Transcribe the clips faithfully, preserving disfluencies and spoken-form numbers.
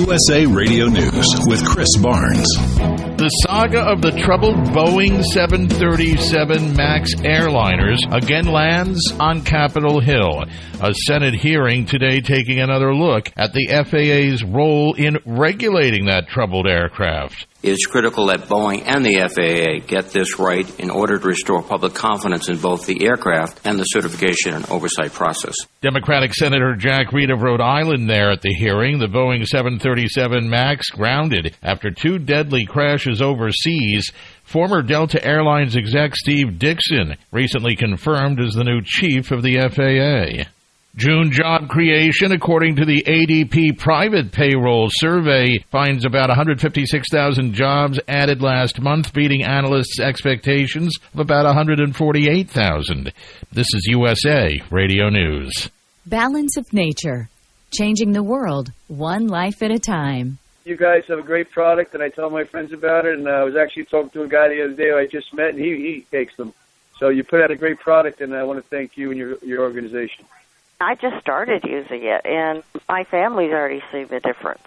U S A Radio News with Chris Barnes. The saga of the troubled Boeing seven thirty-seven MAX airliners again lands on Capitol Hill. A Senate hearing today taking another look at the F A A's role in regulating that troubled aircraft. It's critical that Boeing and the F A A get this right in order to restore public confidence in both the aircraft and the certification and oversight process. Democratic Senator Jack Reed of Rhode Island there at the hearing. The Boeing seven thirty-seven MAX grounded after two deadly crashes overseas. Former Delta Airlines exec Steve Dixon recently confirmed as the new chief of the F A A. June job creation, according to the A D P private payroll survey, finds about one hundred fifty-six thousand jobs added last month, beating analysts' expectations of about one hundred forty-eight thousand. This is U S A Radio News. Balance of Nature, changing the world one life at a time. You guys have a great product, and I tell my friends about it, and I was actually talking to a guy the other day who I just met, and he, he takes them. So you put out a great product, and I want to thank you and your, your organization. I just started using it, and my family's already seen the difference.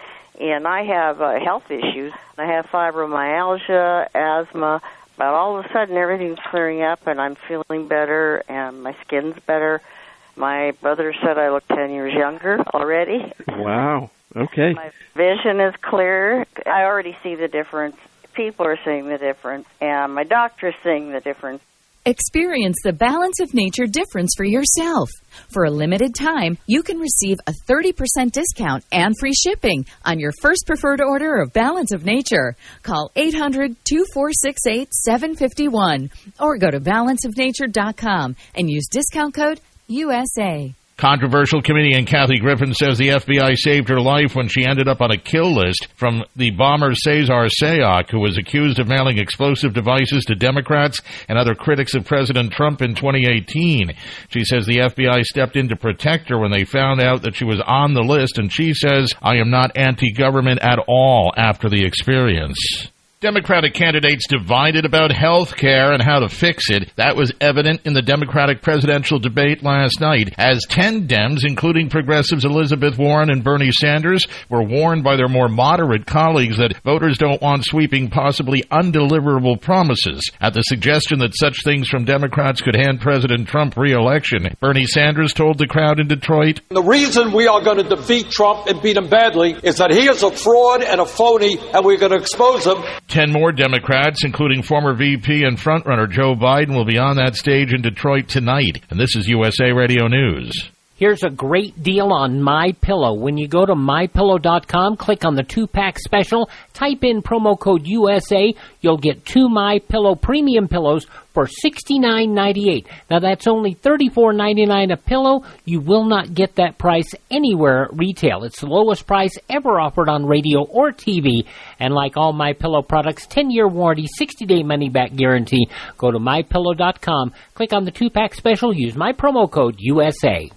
And I have uh, health issues. I have fibromyalgia, asthma, but all of a sudden everything's clearing up, and I'm feeling better, and my skin's better. My brother said I look ten years younger already. Wow. Okay. My vision is clear. I already see the difference. People are seeing the difference, and my doctor's seeing the difference. Experience the Balance of Nature difference for yourself. For a limited time, you can receive a thirty percent discount and free shipping on your first preferred order of Balance of Nature. Call eight hundred, two four six eight, seven five one or go to balance of nature dot com and use discount code U S A. Controversial comedian Kathy Griffin says the F B I saved her life when she ended up on a kill list from the bomber Cesar Sayoc, who was accused of mailing explosive devices to Democrats and other critics of President Trump in twenty eighteen. She says the F B I stepped in to protect her when they found out that she was on the list, and she says, "I am not anti-government at all after the experience." Democratic candidates divided about health care and how to fix it. That was evident in the Democratic presidential debate last night, as ten Dems, including progressives Elizabeth Warren and Bernie Sanders, were warned by their more moderate colleagues that voters don't want sweeping, possibly undeliverable promises. At the suggestion that such things from Democrats could hand President Trump re-election, Bernie Sanders told the crowd in Detroit, "The reason we are going to defeat Trump and beat him badly is that he is a fraud and a phony, and we're going to expose him." Ten more Democrats, including former V P and frontrunner Joe Biden, will be on that stage in Detroit tonight. And this is U S A Radio News. Here's a great deal on MyPillow. When you go to my pillow dot com, click on the two-pack special, type in promo code U S A, you'll get two MyPillow premium pillows for sixty-nine ninety-eight. Now that's only thirty-four ninety-nine a pillow. You will not get that price anywhere at retail. It's the lowest price ever offered on radio or T V. And like all MyPillow products, ten-year warranty, sixty-day money-back guarantee. Go to my pillow dot com, click on the two-pack special, use my promo code U S A.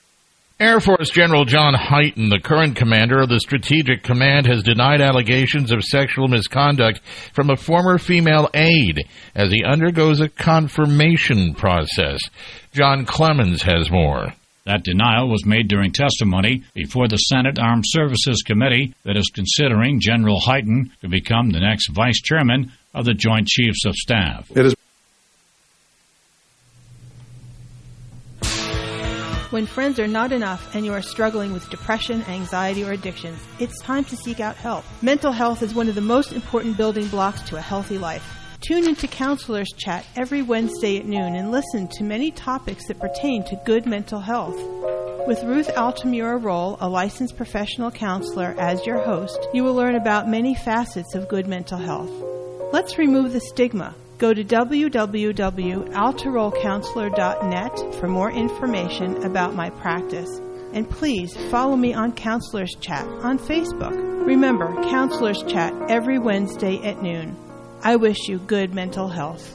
Air Force General John Hyten, the current commander of the Strategic Command, has denied allegations of sexual misconduct from a former female aide as he undergoes a confirmation process. John Clemens has more. That denial was made during testimony before the Senate Armed Services Committee that is considering General Hyten to become the next vice chairman of the Joint Chiefs of Staff. It is When friends are not enough and you are struggling with depression, anxiety, or addiction, it's time to seek out help. Mental health is one of the most important building blocks to a healthy life. Tune into Counselors Chat every Wednesday at noon and listen to many topics that pertain to good mental health. With Ruth Altamura-Roll, a licensed professional counselor, as your host, you will learn about many facets of good mental health. Let's remove the stigma. Go to w w w dot altarol counselor dot net for more information about my practice. And please follow me on Counselors Chat on Facebook. Remember, Counselors Chat every Wednesday at noon. I wish you good mental health.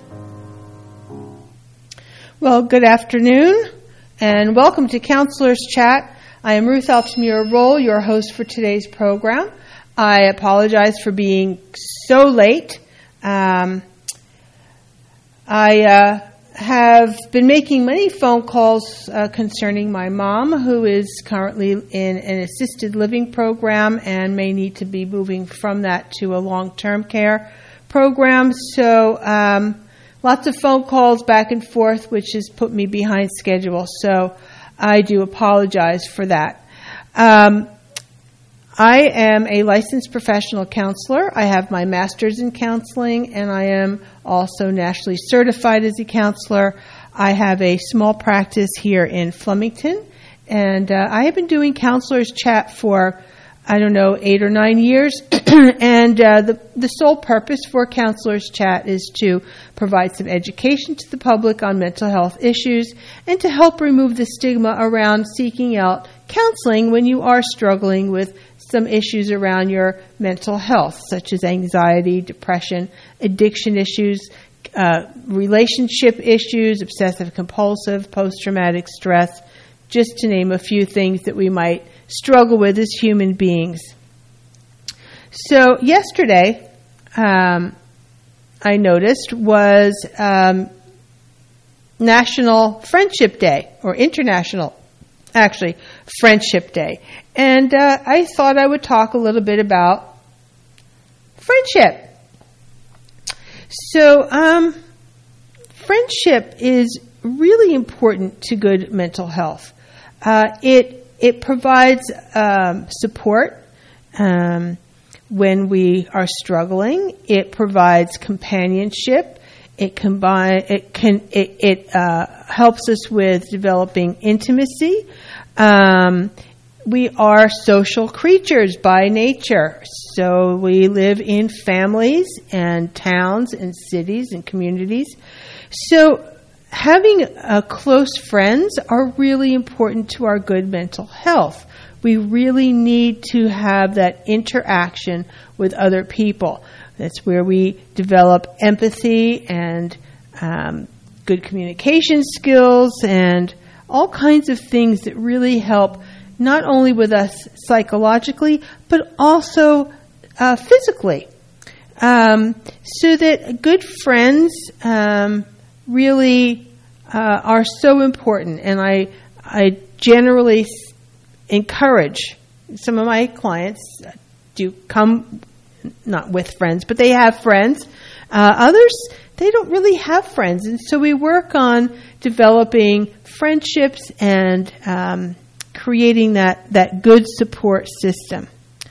Well, good afternoon, and welcome to Counselors Chat. I am Ruth Altamura-Roll, your host for today's program. I apologize for being so late. Um... I uh, have been making many phone calls uh, concerning my mom, who is currently in an assisted living program and may need to be moving from that to a long-term care program. So um, lots of phone calls back and forth, which has put me behind schedule. So I do apologize for that. Um, I am a licensed professional counselor. I have my master's in counseling, and I am also nationally certified as a counselor. I have a small practice here in Flemington, and uh, I have been doing Counselors Chat for, I don't know, eight or nine years. and uh, the, the sole purpose for Counselors Chat is to provide some education to the public on mental health issues and to help remove the stigma around seeking out counseling when you are struggling with some issues around your mental health, such as anxiety, depression, addiction issues, uh, relationship issues, obsessive-compulsive, post-traumatic stress, just to name a few things that we might struggle with as human beings. So yesterday, um, I noticed, was um, National Friendship Day, or International, actually, Friendship Day. And uh, I thought I would talk a little bit about friendship. So, um, friendship is really important to good mental health. Uh, it it provides um, support um, when we are struggling. It provides companionship. It combine it can it, it uh, helps us with developing intimacy. Um, we are social creatures by nature, so we live in families and towns and cities and communities. So having uh, close friends are really important to our good mental health. We really need to have that interaction with other people. That's where we develop empathy and um, good communication skills and all kinds of things that really help not only with us psychologically, but also uh, physically. Um, so that good friends um, really uh, are so important. And I, I generally encourage some of my clients to come, not with friends, but they have friends. Uh, others, they don't really have friends. And so we work on developing friendships and um, creating that, that good support system.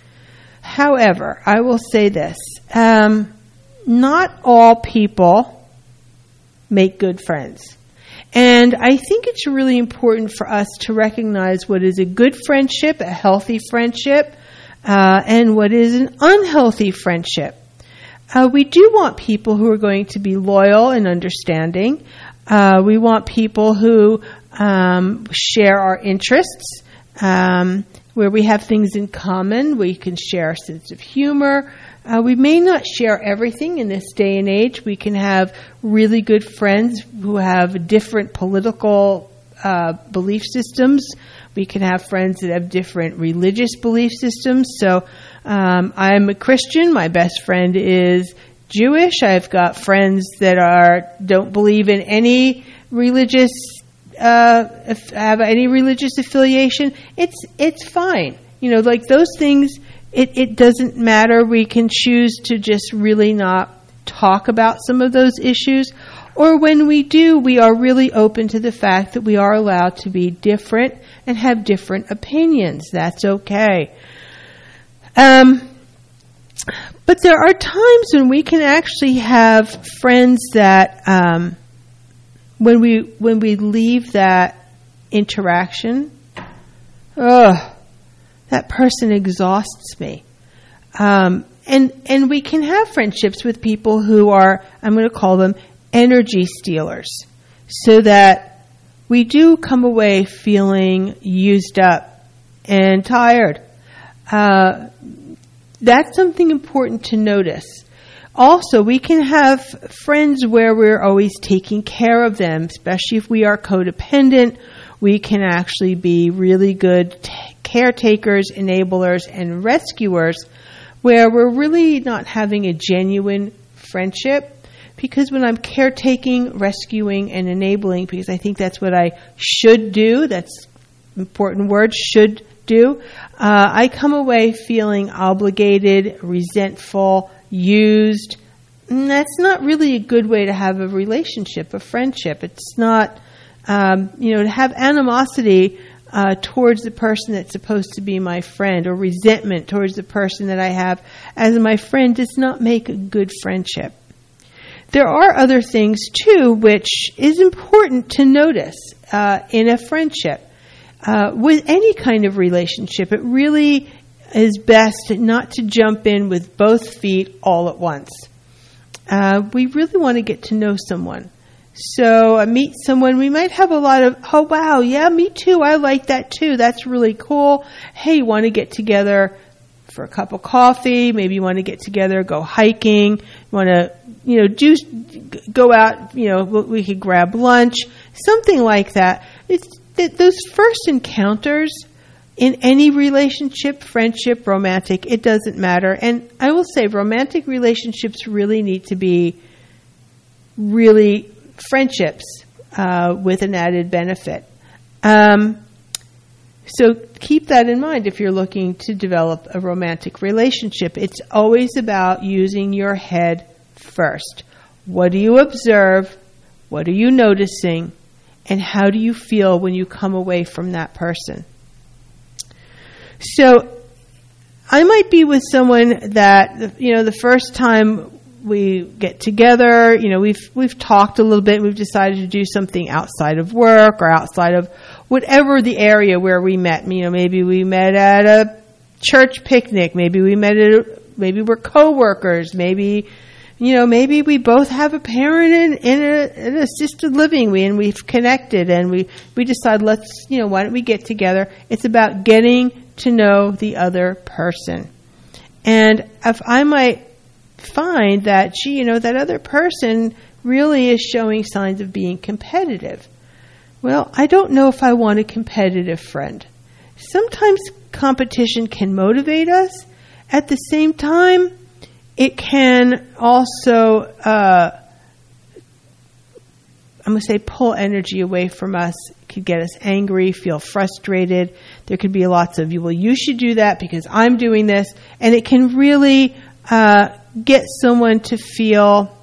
However, I will say this. Um, not all people make good friends. And I think it's really important for us to recognize what is a good friendship, a healthy friendship, uh, and what is an unhealthy friendship. Uh, we do want people who are going to be loyal and understanding. Uh, we want people who um, share our interests, um, where we have things in common. We can share a sense of humor. Uh, we may not share everything in this day and age. We can have really good friends who have different political uh, belief systems. We can have friends that have different religious belief systems. So um, I'm a Christian. My best friend is Jewish. I've got friends that are don't believe in any religious uh, have any religious affiliation. It's it's fine. You know, like those things. It, it doesn't matter. We can choose to just really not talk about some of those issues. Or when we do, we are really open to the fact that we are allowed to be different and have different opinions. That's okay. Um, but there are times when we can actually have friends that, um, when we when we leave that interaction, ugh, that person exhausts me. Um, and and we can have friendships with people who are, I'm going to call them energy stealers, so that we do come away feeling used up and tired. Uh, that's something important to notice. Also, we can have friends where we're always taking care of them, especially if we are codependent. We can actually be really good t- caretakers, enablers, and rescuers, where we're really not having a genuine friendship. because when I'm caretaking, rescuing, and enabling, because I think that's what I should do, that's important word, should do, uh, I come away feeling obligated, resentful, used. And that's not really a good way to have a relationship, a friendship. It's not, um, you know, to have animosity uh, towards the person that's supposed to be my friend, or resentment towards the person that I have as my friend, does not make a good friendship. There are other things, too, which is important to notice uh, in a friendship. Uh, with any kind of relationship, it really is best not to jump in with both feet all at once. Uh, we really want to get to know someone. So I meet someone, we might have a lot of, oh, wow, yeah, me too, I like that too, that's really cool. Hey, you want to get together for a cup of coffee, maybe you want to get together, go hiking, you want to, you know, do, go out, you know, we could grab lunch, something like that. It's that those first encounters in any relationship, friendship, romantic, it doesn't matter. And I will say romantic relationships really need to be really friendships uh, with an added benefit. Um, so keep that in mind if you're looking to develop a romantic relationship. It's always about using your head first. What do you observe? What are you noticing? And how do you feel when you come away from that person? So I might be with someone that, you know, the first time we get together, you know, we've we've talked a little bit, we've decided to do something outside of work or outside of whatever the area where we met. You know, maybe we met at a church picnic, maybe we met at a, maybe we're coworkers, maybe, you know, maybe we both have a parent in, in, a, in assisted living, we, and we've connected, and we, we decide, let's, you know, why don't we get together? It's about getting to know the other person. And if I might find that, gee, you know, that other person really is showing signs of being competitive. Well, I don't know if I want a competitive friend. Sometimes competition can motivate us. At the same time, it can also, uh, I'm going to say, pull energy away from us. It could get us angry, feel frustrated. There could be lots of, well, you should do that because I'm doing this. And it can really uh, get someone to feel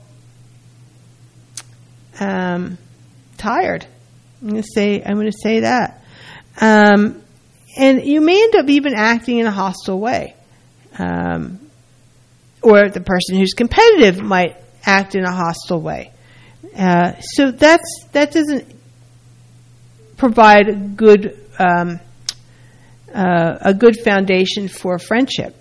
um, tired. I'm going to say, I'm going to say that. Um, and you may end up even acting in a hostile way. Um, or the person who's competitive might act in a hostile way. Uh, so that's that doesn't provide a good um, uh, a good foundation for friendship.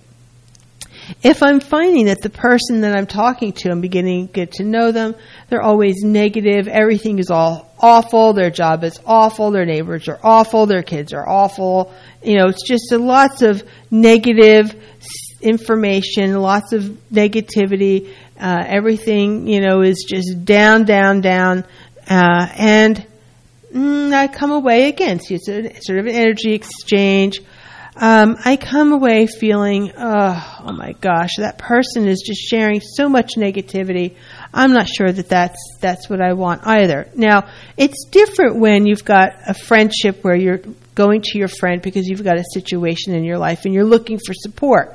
If I'm finding that the person that I'm talking to, I'm beginning to get to know them, they're always negative, everything is all awful, their job is awful, their neighbors are awful, their kids are awful, you know, it's just a, lots of negative information, lots of negativity, uh, everything, you know, is just down, down, down, uh, and mm, I come away again, so it's a, sort of an energy exchange. Um, I come away feeling, oh, oh my gosh, that person is just sharing so much negativity. I'm not sure that that's, that's what I want either. Now, it's different when you've got a friendship where you're going to your friend because you've got a situation in your life and you're looking for support.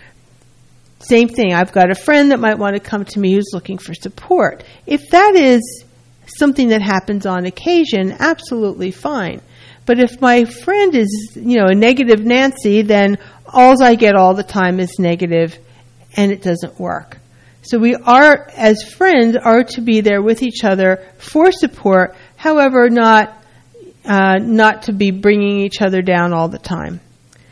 Same thing. I've got a friend that might want to come to me who's looking for support. If that is something that happens on occasion, absolutely fine. But if my friend is, you know, a negative Nancy, then all I get all the time is negative, and it doesn't work. So we are, as friends, are to be there with each other for support. However, not uh, not to be bringing each other down all the time.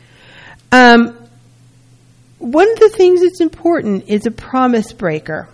Um, one of the things that's important is a promise breaker.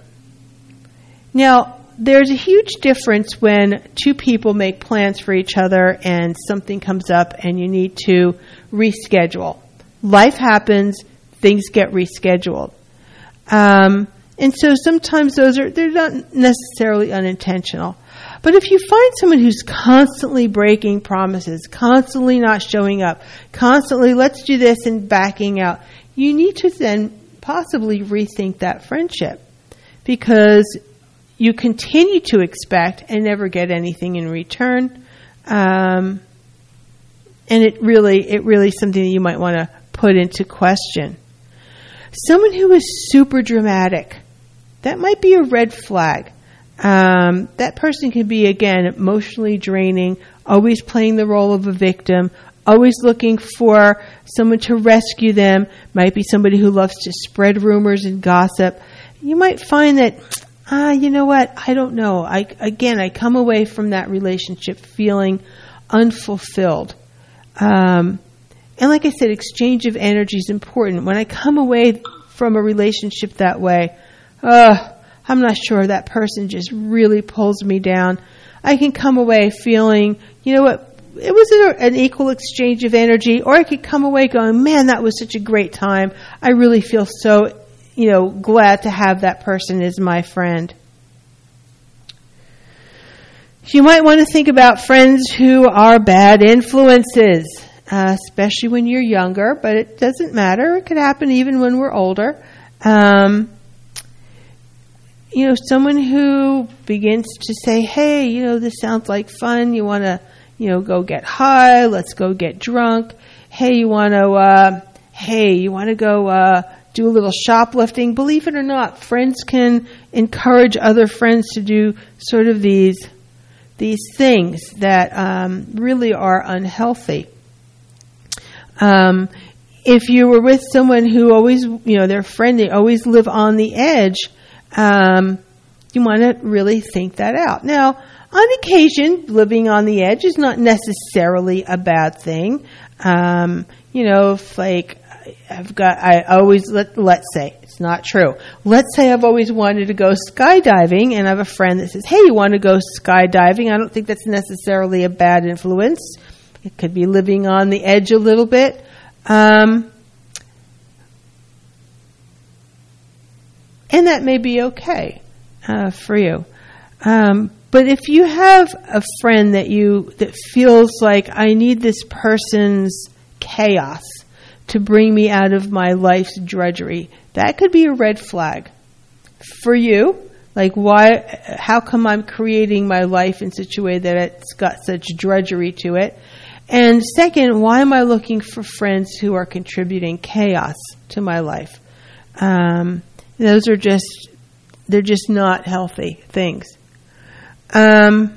Now, there's a huge difference when two people make plans for each other and something comes up and you need to reschedule. Life happens, things get rescheduled. Um, and so sometimes those are, they're not necessarily unintentional. But if you find someone who's constantly breaking promises, constantly not showing up, constantly let's do this and backing out, you need to then possibly rethink that friendship, because you continue to expect and never get anything in return. Um, and it really, it really is something that you might want to put into question. Someone who is super dramatic, that might be a red flag. Um, that person can be, again, emotionally draining, always playing the role of a victim, always looking for someone to rescue them, might be somebody who loves to spread rumors and gossip. You might find that, ah, you know what, I don't know. I, again, I come away from that relationship feeling unfulfilled. Um, and like I said, exchange of energy is important. When I come away from a relationship that way, uh, I'm not sure, that person just really pulls me down. I can come away feeling, you know what, it was an equal exchange of energy, or I could come away going, man, that was such a great time. I really feel so, you know, glad to have that person as my friend. You might want to think about friends who are bad influences, uh, especially when you're younger, but it doesn't matter. It could happen even when we're older. Um, you know, someone who begins to say, hey, you know, this sounds like fun. You want to, you know, go get high. Let's go get drunk. Hey, you want to, uh, hey, you want to go, uh, do a little shoplifting. Believe it or not, friends can encourage other friends to do sort of these, these things that, um, really are unhealthy. Um, if you were with someone who always, you know, their friend, they always live on the edge, Um, you want to really think that out. Now, on occasion, living on the edge is not necessarily a bad thing. Um, you know, if like I've got, I always let let's say it's not true. Let's say I've always wanted to go skydiving, and I have a friend that says, "Hey, you want to go skydiving?" I don't think that's necessarily a bad influence. It could be living on the edge a little bit. Um, And that may be okay uh, for you. Um, but if you have a friend that you that feels like, I need this person's chaos to bring me out of my life's drudgery, that could be a red flag for you. Like, why? How come I'm creating my life in such a way that it's got such drudgery to it? And second, why am I looking for friends who are contributing chaos to my life? Um, Those are just, they're just not healthy things. Um,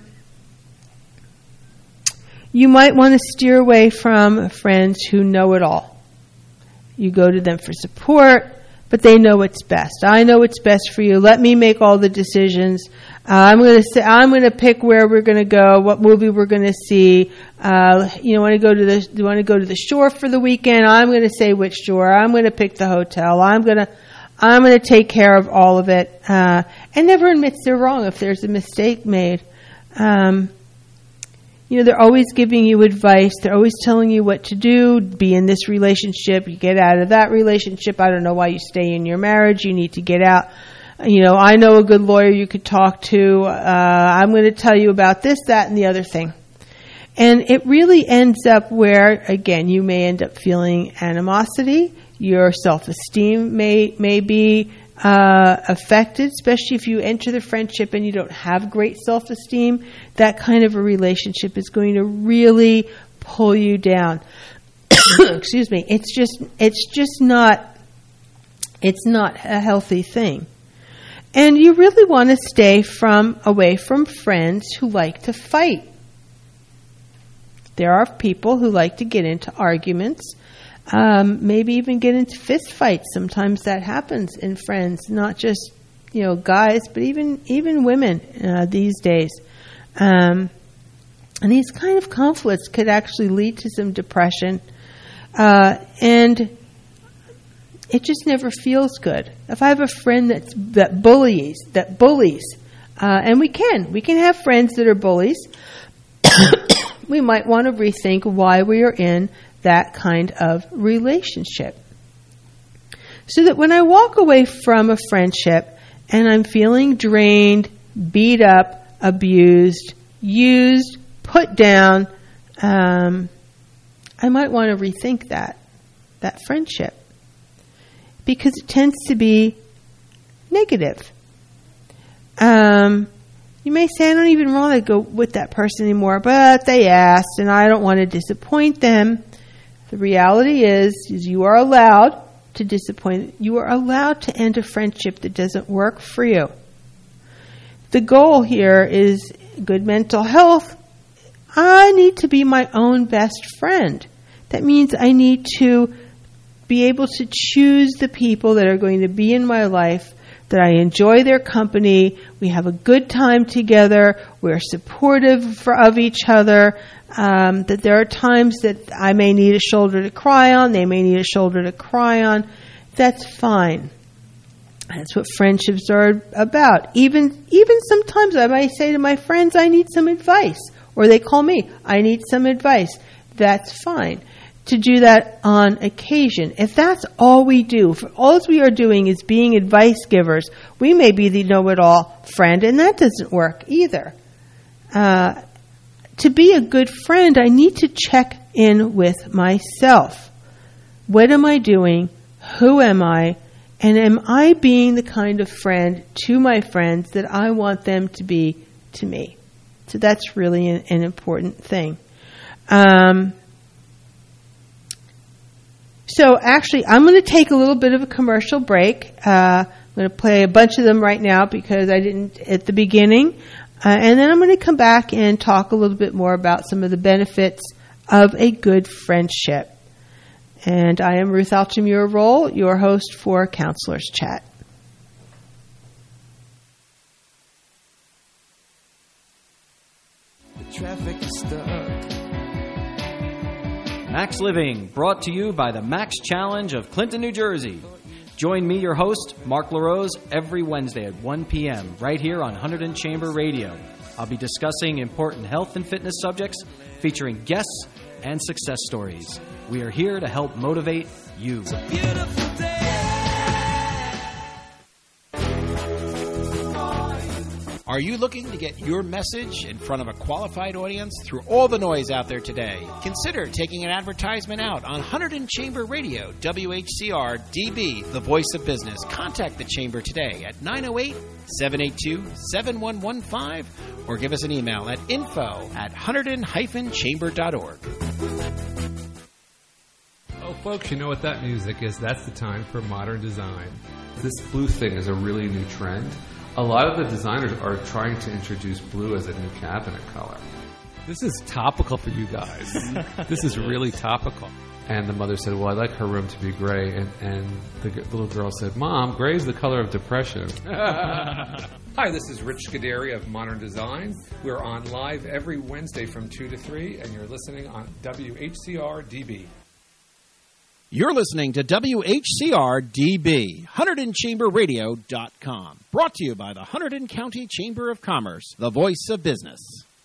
you might want to steer away from friends who know it all. You go to them for support, but they know what's best. I know what's best for you. Let me make all the decisions. Uh, I'm going to say, I'm going to pick where we're going to go, what movie we're going to see. Uh, you know, want to go to the, you want to go to the shore for the weekend? I'm going to say which shore. I'm going to pick the hotel. I'm going to, I'm going to take care of all of it, uh, and never admits they're wrong if there's a mistake made. Um, you know, they're always giving you advice. They're always telling you what to do. Be in this relationship. You get out of that relationship. I don't know why you stay in your marriage. You need to get out. You know, I know a good lawyer you could talk to. Uh, I'm going to tell you about this, that, and the other thing. And it really ends up where, again, you may end up feeling animosity. Your self-esteem may may be uh, affected, especially if you enter the friendship and you don't have great self-esteem. That kind of a relationship is going to really pull you down. Excuse me. It's just it's just not it's not a healthy thing. And you really want to stay from away from friends who like to fight. There are people who like to get into arguments. Um, maybe even get into fist fights. Sometimes that happens in friends, not just, you know, guys, but even even women uh, these days. Um, and these kind of conflicts could actually lead to some depression, uh, and it just never feels good. If I have a friend that's that bullies, that bullies, uh, and we can we can have friends that are bullies. We might want to rethink why we are in that kind of relationship. So that when I walk away from a friendship and I'm feeling drained, beat up, abused, used, put down, um, I might want to rethink that, that friendship. Because it tends to be negative. Um, you may say, I don't even want to go with that person anymore, but they asked, and I don't want to disappoint them. The reality is, is you are allowed to disappoint. You are allowed to end a friendship that doesn't work for you. The goal here is good mental health. I need to be my own best friend. That means I need to be able to choose the people that are going to be in my life, that I enjoy their company, we have a good time together, we're supportive for, of each other, um, that there are times that I may need a shoulder to cry on, they may need a shoulder to cry on. That's fine. That's what friendships are about. Even even sometimes I might say to my friends, I need some advice. Or they call me, I need some advice. That's fine. To do that on occasion. If that's all we do, if all we are doing is being advice givers, we may be the know-it-all friend, and that doesn't work either. Uh, to be a good friend, I need to check in with myself. What am I doing? Who am I? And am I being the kind of friend to my friends that I want them to be to me? So that's really an, an important thing. Um, so actually, I'm going to take a little bit of a commercial break. Uh, I'm going to play a bunch of them right now because I didn't at the beginning. Uh, and then I'm going to come back and talk a little bit more about some of the benefits of a good friendship. And I am Ruth Altamura-Roll, your host for Counselors Chat. The traffic is stuck. Max Living, brought to you by the Max Challenge of Clinton, New Jersey. Join me, your host, Mark LaRose, every Wednesday at one p.m. right here on Hunterdon Chamber Radio. I'll be discussing important health and fitness subjects, featuring guests and success stories. We are here to help motivate you. It's a beautiful day. Are you looking to get your message in front of a qualified audience through all the noise out there today? Consider taking an advertisement out on Hunterdon Chamber Radio, W H C R D B, the voice of business. Contact the Chamber today at nine oh eight, seven eight two, seven one one five or give us an email at info at hunterdon dash chamber dot org. Oh, folks, you know what that music is. That's the time for modern design. This blue thing is a really new trend. A lot of the designers are trying to introduce blue as a new cabinet color. This is topical for you guys. This is really topical. And the mother said, well, I like her room to be gray. And, and the g- little girl said, Mom, gray is the color of depression. Hi, this is Rich Scuderi of Modern Design. We're on live every Wednesday from two to three, and you're listening on W H C R D B. You're listening to W H C R D B, Hunterdon Chamber Radio dot com. Brought to you by the Hunterdon County Chamber of Commerce, the voice of business.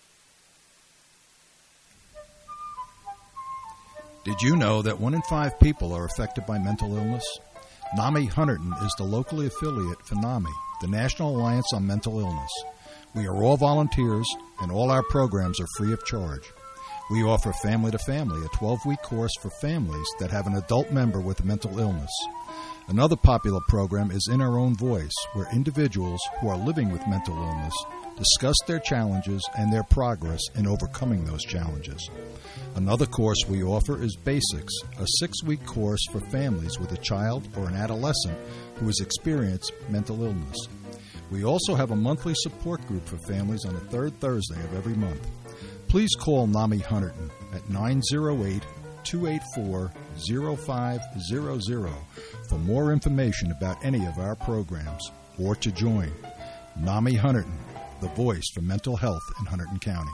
Did you know that one in five people are affected by mental illness? NAMI Hunterdon is the locally affiliate for NAMI, the National Alliance on Mental Illness. We are all volunteers, and all our programs are free of charge. We offer Family to Family, a twelve-week course for families that have an adult member with a mental illness. Another popular program is In Our Own Voice, where individuals who are living with mental illness discuss their challenges and their progress in overcoming those challenges. Another course we offer is Basics, a six-week course for families with a child or an adolescent who has experienced mental illness. We also have a monthly support group for families on the third Thursday of every month. Please call NAMI Hunterdon at nine oh eight, two eight four, oh five hundred for more information about any of our programs or to join. NAMI Hunterdon, the voice for mental health in Hunterdon County.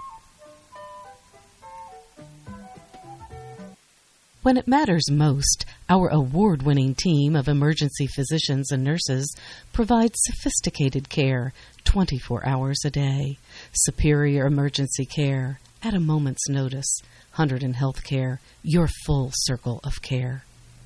When it matters most, our award-winning team of emergency physicians and nurses provides sophisticated care twenty-four hours a day. Superior emergency care at a moment's notice. Hunterdon Healthcare, your full circle of care.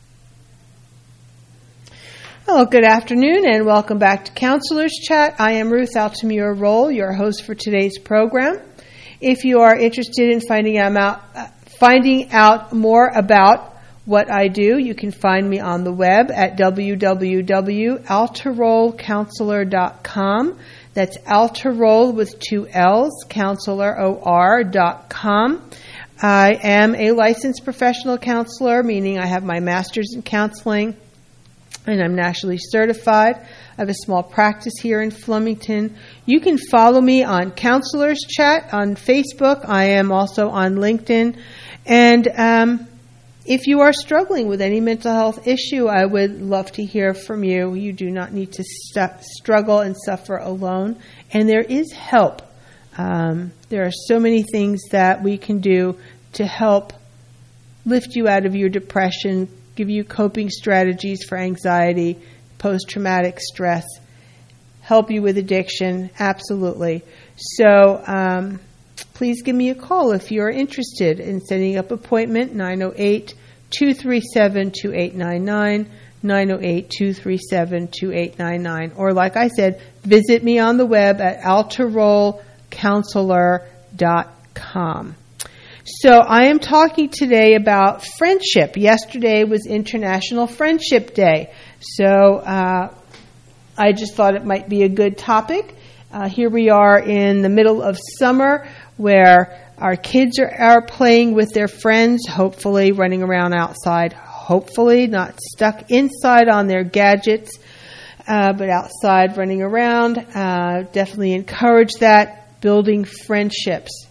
Hello, good afternoon, and welcome back to Counselors Chat. I am Ruth Altamura-Roll, your host for today's program. If you are interested in finding out, uh, finding out more about what I do, you can find me on the web at w w w dot alteroll counselor dot com. That's Alteroll with two L's, counselor, O R, dot com. I am a licensed professional counselor, meaning I have my master's in counseling, and I'm nationally certified. I have a small practice here in Flemington. You can follow me on Counselors Chat on Facebook. I am also on LinkedIn. And um, if you are struggling with any mental health issue, I would love to hear from you. You do not need to stu- struggle and suffer alone. And there is help. Um, there are so many things that we can do to help lift you out of your depression, give you coping strategies for anxiety, post-traumatic stress, help you with addiction, absolutely. So um, please give me a call if you're interested in setting up an appointment, nine oh eight, two three seven, two eight nine nine, nine oh eight, two three seven, two eight nine nine. Or like I said, visit me on the web at alteroll counselor dot com. So I am talking today about friendship. Yesterday was International Friendship Day. So uh, I just thought it might be a good topic. Uh, here we are in the middle of summer where our kids are, are playing with their friends, hopefully running around outside, hopefully not stuck inside on their gadgets, uh, but outside running around. Uh, definitely encourage that, building friendships.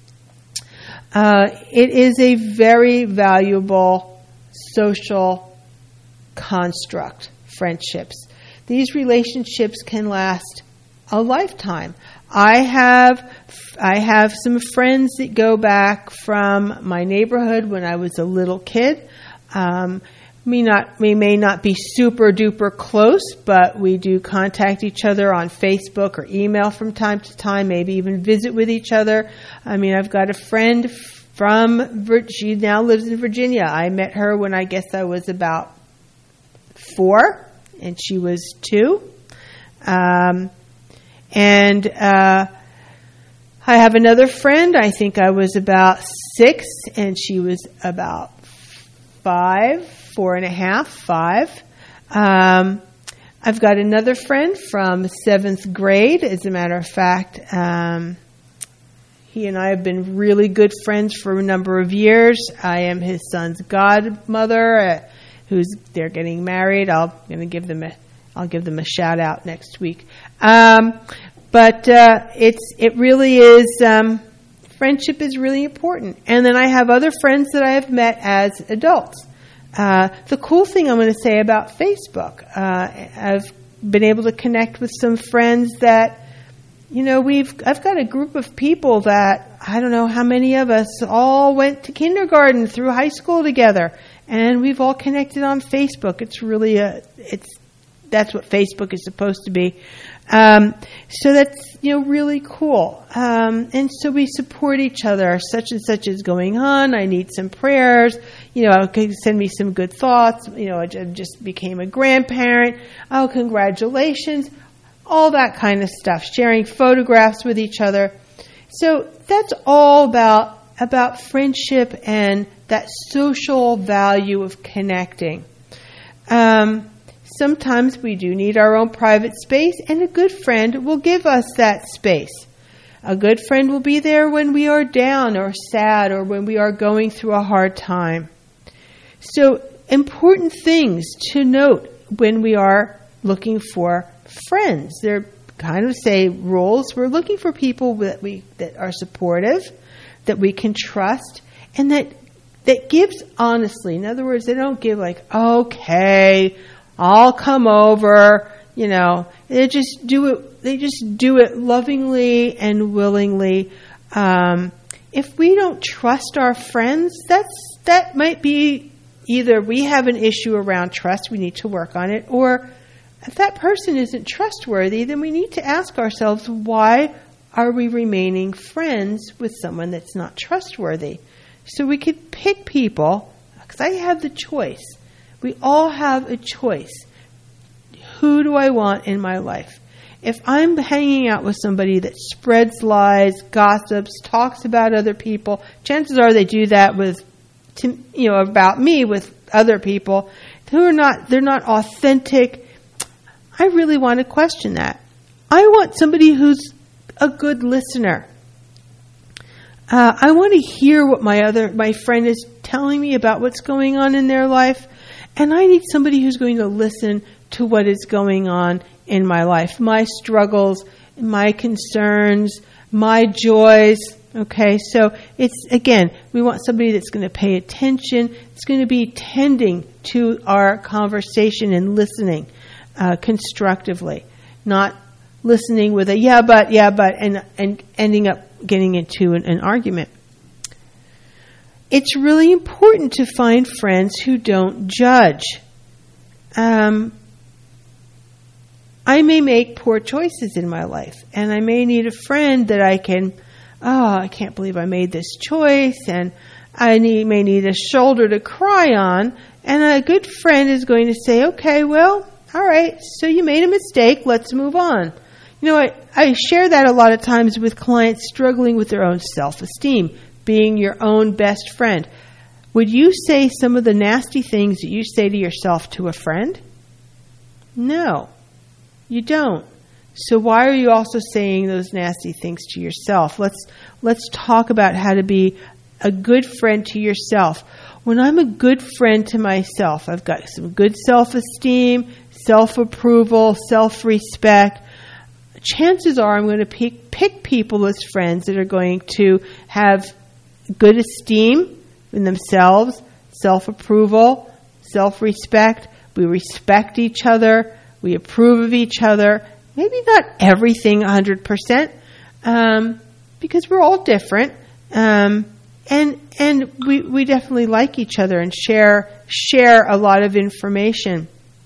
Uh, it is a very valuable social construct, friendships. These relationships can last a lifetime. I have I have some friends that go back from my neighborhood when I was a little kid. Um, we not we may not be super duper close, but we do contact each other on Facebook or email from time to time, maybe even visit with each other. I mean, I've got a friend from, she now lives in Virginia. I met her when I guess I was about four, and she was two. Um, and uh, I have another friend, I think I was about six, and she was about five, four and a half, five. Um, I've got another friend from seventh grade. As a matter of fact, um, he and I have been really good friends for a number of years. I am his son's godmother, uh, who's they're getting married. I'll going to give them a I'll give them a shout out next week. Um, but uh, it's it really is um, friendship is really important. And then I have other friends that I have met as adults. Uh, the cool thing I'm going to say about Facebook, uh, I've been able to connect with some friends that, you know, we've, I've got a group of people that, I don't know how many of us all went to kindergarten through high school together, and we've all connected on Facebook. It's really a, it's, that's what Facebook is supposed to be. Um, so that's, you know, really cool. Um, and so we support each other. Such and such is going on. I need some prayers. You know, okay, send me some good thoughts. You know, I just became a grandparent. Oh, congratulations. All that kind of stuff. Sharing photographs with each other. So that's all about, about friendship and that social value of connecting. Um, Sometimes we do need our own private space, and a good friend will give us that space. A good friend will be there when we are down or sad or when we are going through a hard time. So, important things to note when we are looking for friends. They're kind of say rules. We're looking for people that we that are supportive, that we can trust, and that that gives honestly. In other words, they don't give like, okay, I'll come over, you know. They just do it. They just do it lovingly and willingly. Um, if we don't trust our friends, that's that might be either we have an issue around trust, we need to work on it, or if that person isn't trustworthy, then we need to ask ourselves, why are we remaining friends with someone that's not trustworthy? So we could pick people, because I have the choice. We all have a choice. Who do I want in my life? If I'm hanging out with somebody that spreads lies, gossips, talks about other people, chances are they do that with, to, you know, about me with other people who are not, they're not authentic. I really want to question that. I want somebody who's a good listener. Uh, I want to hear what my other, my friend is telling me about what's going on in their life. And I need somebody who's going to listen to what is going on in my life, my struggles, my concerns, my joys. Okay, so it's, again, we want somebody that's going to pay attention. It's going to be tending to our conversation and listening uh, constructively, not listening with a yeah, but, yeah, but, and, and ending up getting into an, an argument. It's really important to find friends who don't judge. Um, I may make poor choices in my life, and I may need a friend that I can, oh, I can't believe I made this choice, and I need, may need a shoulder to cry on, and a good friend is going to say, okay, well, all right, so you made a mistake, let's move on. You know, I, I share that a lot of times with clients struggling with their own self-esteem, being your own best friend. Would you say some of the nasty things that you say to yourself to a friend? No, you don't. So why are you also saying those nasty things to yourself? Let's let's talk about how to be a good friend to yourself. When I'm a good friend to myself, I've got some good self-esteem, self-approval, self-respect. Chances are I'm going to pick, pick people as friends that are going to have good esteem in themselves, self-approval, self-respect. We respect each other. We approve of each other. Maybe not everything one hundred percent, um, because we're all different. Um, and and we, we definitely like each other and share share a lot of information.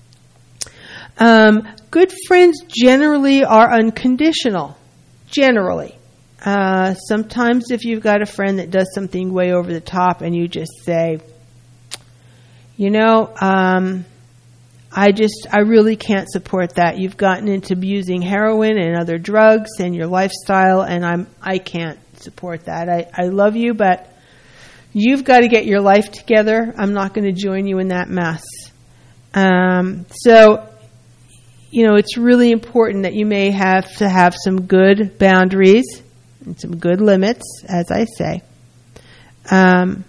Um, good friends generally are unconditional. Generally. Uh, sometimes if you've got a friend that does something way over the top and you just say, you know, um, I just, I really can't support that. You've gotten into using heroin and other drugs and your lifestyle, and I'm, I can't support that. I, I love you, but you've got to get your life together. I'm not going to join you in that mess. Um, so, you know, it's really important that you may have to have some good boundaries and some good limits, as I say. Um,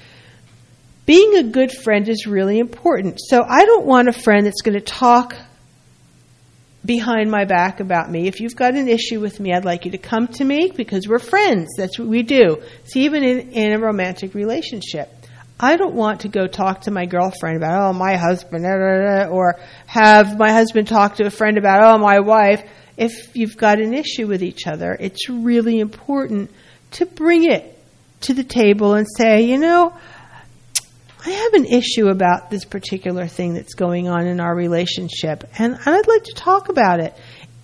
being a good friend is really important. So I don't want a friend that's going to talk behind my back about me. If you've got an issue with me, I'd like you to come to me because we're friends. That's what we do. So even in, in a romantic relationship, I don't want to go talk to my girlfriend about, oh, my husband, or have my husband talk to a friend about, oh, my wife. If you've got an issue with each other, it's really important to bring it to the table and say, you know, I have an issue about this particular thing that's going on in our relationship, and I'd like to talk about it.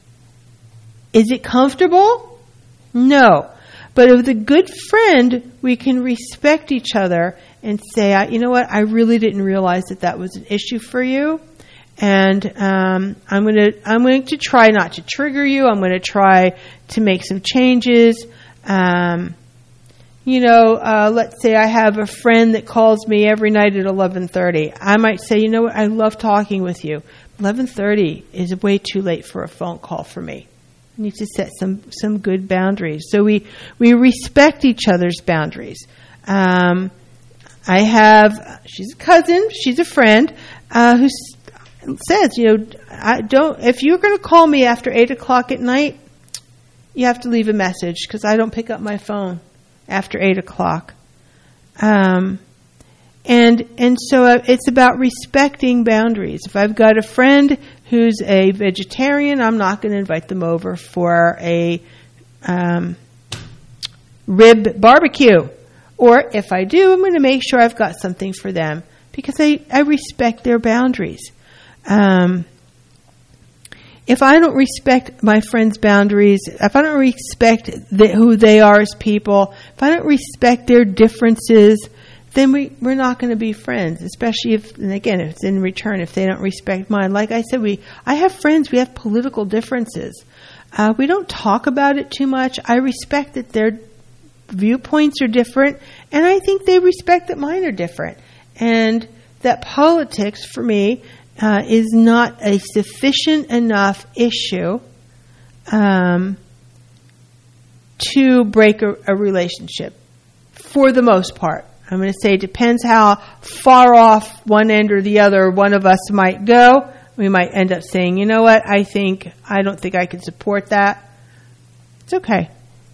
Is it comfortable? No. But with a good friend, we can respect each other and say, you know what, I really didn't realize that that was an issue for you. And um, I'm going to I'm going to try not to trigger you. I'm going to try to make some changes. Um, you know, uh, let's say I have a friend that calls me every night at eleven thirty. I might say, you know what, I love talking with you. eleven thirty is way too late for a phone call for me. I need to set some, some good boundaries. So we, we respect each other's boundaries. Um, I have, she's a cousin, she's a friend, uh, who's says, you know, I don't. If you're going to call me after eight o'clock at night, you have to leave a message because I don't pick up my phone after eight o'clock. Um, and and so it's about respecting boundaries. If I've got a friend who's a vegetarian, I'm not going to invite them over for a um, rib barbecue. Or if I do, I'm going to make sure I've got something for them because I, I respect their boundaries. Um, if I don't respect my friends' boundaries, if I don't respect the, who they are as people, if I don't respect their differences, then we, we're not going to be friends, especially if, and again, if it's in return, if they don't respect mine. Like I said, we I have friends, we have political differences. Uh, we don't talk about it too much. I respect that their viewpoints are different, and I think they respect that mine are different. And that politics, for me, uh, is not a sufficient enough issue um, to break a, a relationship, for the most part. I'm going to say it depends how far off one end or the other one of us might go. We might end up saying, you know what, I think, I don't think I can support that. It's okay.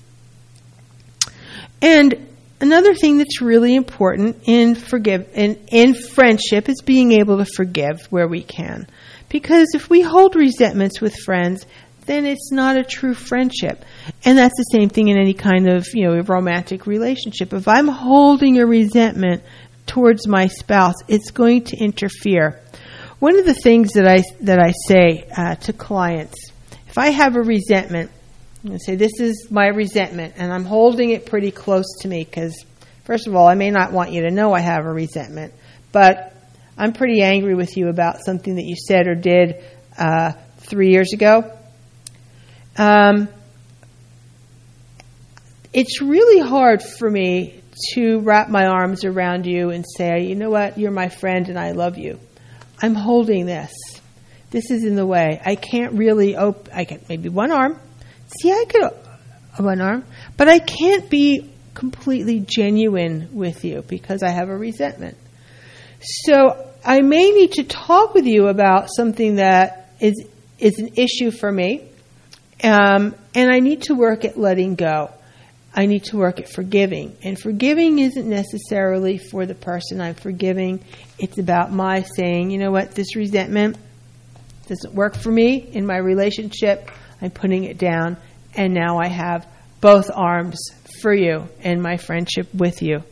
And another thing that's really important in forgive in, in friendship is being able to forgive where we can. Because if we hold resentments with friends, then it's not a true friendship. And that's the same thing in any kind of, you know, romantic relationship. If I'm holding a resentment towards my spouse, it's going to interfere. One of the things that I that I say uh, to clients, if I have a resentment, I'm going to say, this is my resentment, and I'm holding it pretty close to me because, first of all, I may not want you to know I have a resentment, but I'm pretty angry with you about something that you said or did uh, three years ago. Um, it's really hard for me to wrap my arms around you and say, you know what, you're my friend and I love you. I'm holding this. This is in the way. I can't really open, I can maybe one arm. See, I could one arm, but I can't be completely genuine with you because I have a resentment. So I may need to talk with you about something that is is an issue for me. Um, and I need to work at letting go. I need to work at forgiving. And forgiving isn't necessarily for the person I'm forgiving. It's about my saying, you know what, this resentment doesn't work for me in my relationship. I'm putting it down. And now I have both arms for you and my friendship with you.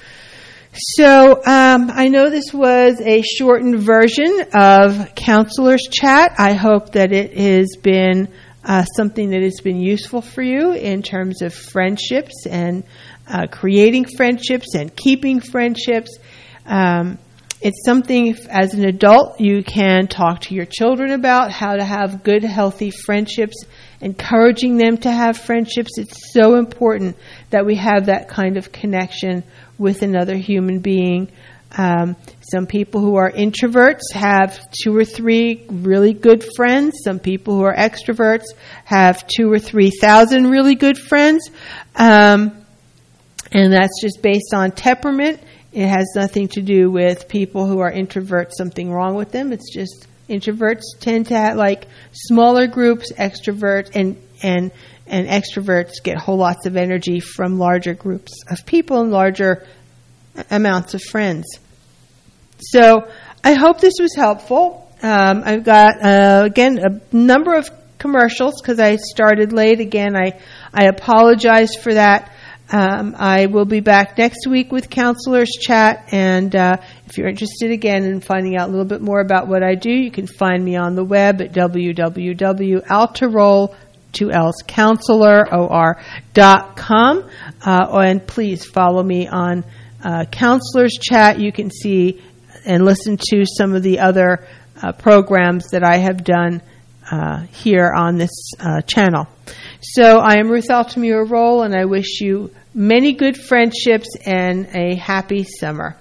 So um, I know this was a shortened version of Counselor's Chat. I hope that it has been Uh, something that has been useful for you in terms of friendships and uh, creating friendships and keeping friendships. Um, it's something, if, as an adult, you can talk to your children about how to have good, healthy friendships, encouraging them to have friendships. It's so important that we have that kind of connection with another human being. Um, some people who are introverts have two or three really good friends. Some people who are extroverts have two or three thousand really good friends. Um, and that's just based on temperament. It has nothing to do with people who are introverts, something wrong with them. It's just introverts tend to have like smaller groups, extroverts, and, and, and extroverts get whole lots of energy from larger groups of people and larger amounts of friends. So I hope this was helpful. Um, I've got, uh, again, a number of commercials because I started late. Again, I, I apologize for that. Um, I will be back next week with Counselor's Chat. And uh, if you're interested, again, in finding out a little bit more about what I do, you can find me on the web at w w w dot altarol two L's counselor O R dot com. Uh, and please follow me on uh, Counselor's Chat. You can see and listen to some of the other uh, programs that I have done uh, here on this uh, channel. So I am Ruth Altamura Roll, and I wish you many good friendships and a happy summer.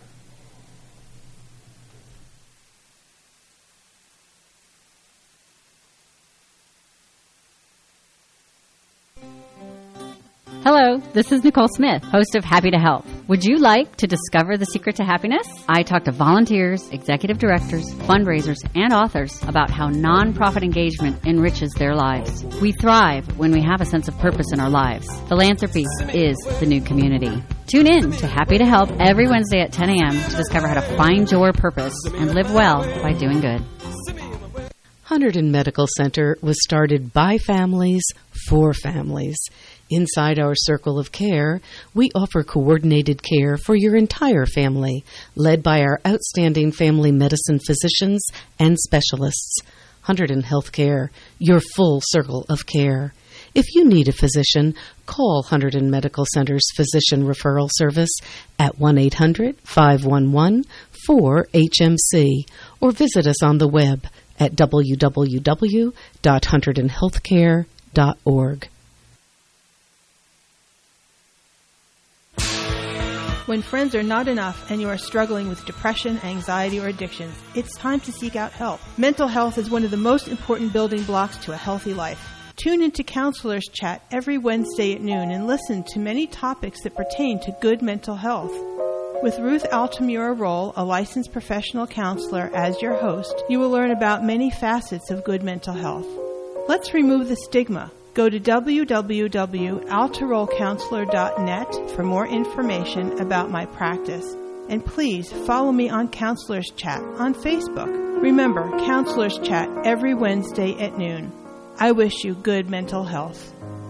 Hello, this is Nicole Smith, host of Happy to Help. Would you like to discover the secret to happiness? I talk to volunteers, executive directors, fundraisers, and authors about how nonprofit engagement enriches their lives. We thrive when we have a sense of purpose in our lives. Philanthropy is the new community. Tune in to Happy to Help every Wednesday at ten a.m. to discover how to find your purpose and live well by doing good. Hunterdon Medical Center was started by families for families. Inside our circle of care, we offer coordinated care for your entire family, led by our outstanding family medicine physicians and specialists. Hunterdon Healthcare, your full circle of care. If you need a physician, call Hunterdon Medical Center's Physician Referral Service at one eight hundred five one one four H M C or visit us on the web at w w w dot hunterdon healthcare dot org. When friends are not enough and you are struggling with depression, anxiety, or addictions, it's time to seek out help. Mental health is one of the most important building blocks to a healthy life. Tune into Counselors Chat every Wednesday at noon and listen to many topics that pertain to good mental health. With Ruth Altamura Roll, a licensed professional counselor, as your host, you will learn about many facets of good mental health. Let's remove the stigma. Go to w w w dot altaroll counselor dot net for more information about my practice. And please follow me on Counselors Chat on Facebook. Remember, Counselors Chat every Wednesday at noon. I wish you good mental health.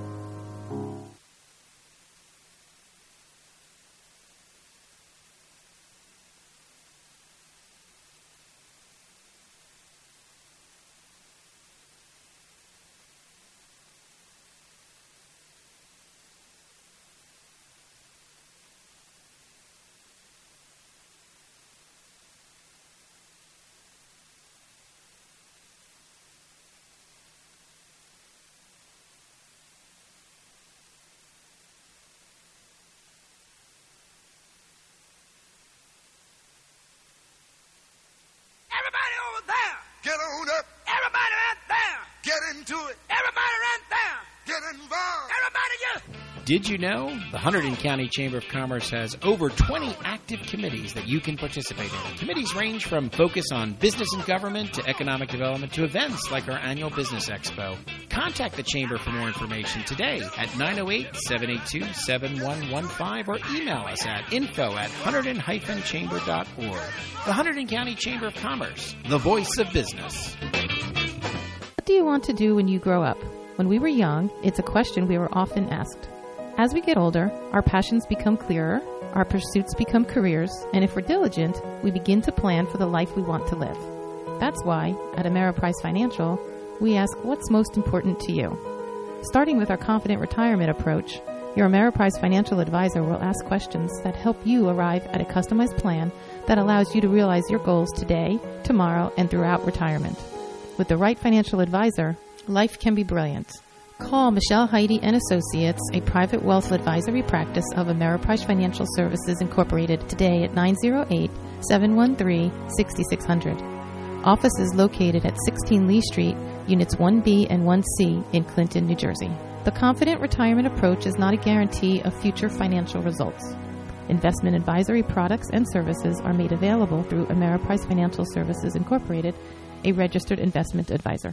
Get on up. Everybody right there. Get into it. Everybody right there. Get involved. Everybody just... Did you know the Hunterdon County Chamber of Commerce has over twenty active committees that you can participate in? Committees range from focus on business and government to economic development to events like our annual Business Expo. Contact the Chamber for more information today at nine oh eight, seven eight two, seven one one five or email us at info at hunterdon dash chamber dot org. The Hunterdon County Chamber of Commerce, the voice of business. What do you want to do when you grow up? When we were young, it's a question we were often asked. As we get older, our passions become clearer, our pursuits become careers, and if we're diligent, we begin to plan for the life we want to live. That's why, at Ameriprise Financial, we ask what's most important to you. Starting with our Confident Retirement approach, your Ameriprise Financial Advisor will ask questions that help you arrive at a customized plan that allows you to realize your goals today, tomorrow, and throughout retirement. With the right financial advisor, life can be brilliant. Call Michelle Heidi and Associates, a private wealth advisory practice of Ameriprise Financial Services Incorporated, today at nine oh eight, seven one three, six six zero zero. Office is located at sixteen Lee Street, Units one B and one C in Clinton, New Jersey. The Confident Retirement approach is not a guarantee of future financial results. Investment advisory products and services are made available through Ameriprise Financial Services Incorporated, a registered investment advisor.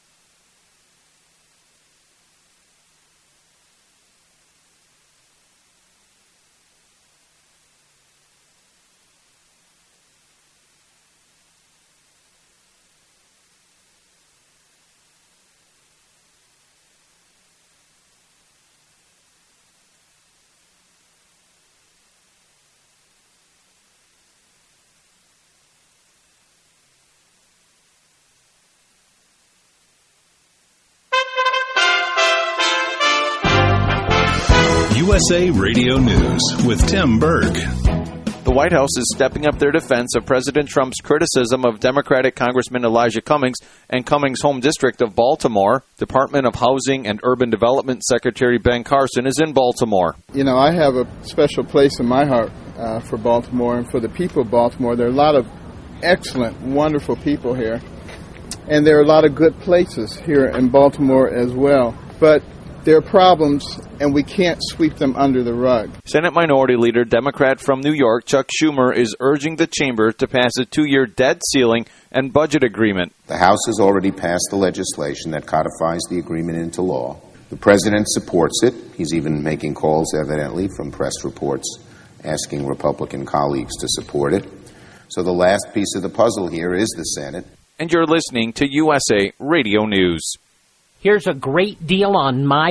U S A Radio News with Tim Berg. The White House is stepping up their defense of President Trump's criticism of Democratic Congressman Elijah Cummings and Cummings' home district of Baltimore. Department of Housing and Urban Development Secretary Ben Carson is in Baltimore. You know, I have a special place in my heart uh, for Baltimore and for the people of Baltimore. There are a lot of excellent, wonderful people here, and there are a lot of good places here in Baltimore as well. But there are problems, and we can't sweep them under the rug. Senate Minority Leader, Democrat from New York, Chuck Schumer, is urging the chamber to pass a two-year debt ceiling and budget agreement. The House has already passed the legislation that codifies the agreement into law. The President supports it. He's even making calls, evidently, from press reports, asking Republican colleagues to support it. So the last piece of the puzzle here is the Senate. And you're listening to U S A Radio News. Here's a great deal on my